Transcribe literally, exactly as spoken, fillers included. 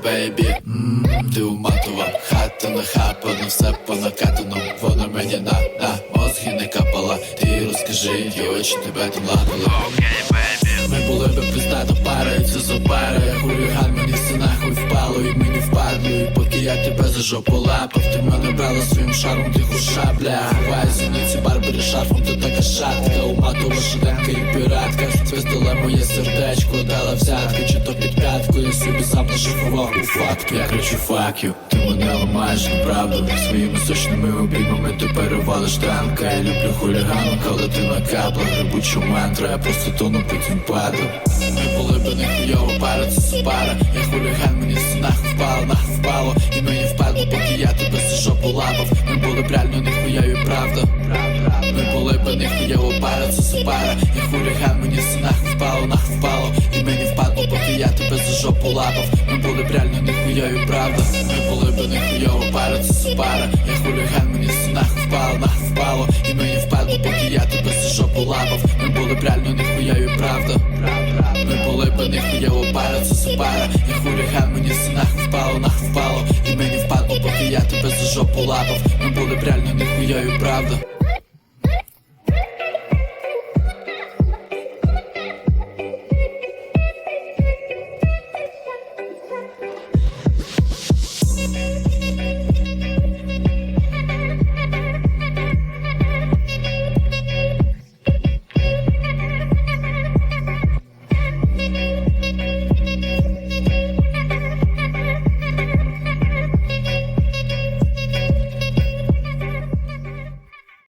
бейбі. Ммм, ти уматова, хата нахапана, все по накатану. Вона мені на, на мозги не капала. Ти розкажи, ті очі тебе там ладили. Окей, бейбі. Ми були би пиздата пара, і це за пара. Хуліган, мені все нахуй впало, і мені впадло. І поки я тебе за жопу лапав, ти мене брала своїм шаром, тиху шабля. Ховай зіниці, барбері шарфом, ти така шатка. Уматова шиденка і піратка. Спиздила моє сердечко, дала взятки, чи то під п'ятку. Я собі сам нашифував у факту. Я кричу fuck you, ти мене ламаєш неправду. Своїми сочними обіймами ти перевалиш танка. Я люблю хулігану, коли ти на каплах. Грибучу мантра, я просто тону, потім падаю. Ми були би нехуйова пара, це супара. Я хуліган, мені все нахуй впало, нахуй впало. І мені впадло, поки я тебе за жопу лапав. Ми були б реально нехуйові, правда. Ми були би нехуйова пара, це супара. Я хуліган, мені все нахуй впало, нахуй впало. І мені впадло, поки я тебе за жопу лапав. Ми були б реально нехуйові, правда. Ми були би нехуйова пара, це супара. Я хуліган, мені все нахуй впало, нахуй впало. І мені впадло, поки я тебе за жопу лапав. Ми були б реально нехуйові, правда. Ми були би нехуйова пара, це супара. Я хуліган, мені все нахуй впало, нахуй впало. І мені впадло, поки я тебе за жопу лапав. Ми були б реально нехуйові, правда.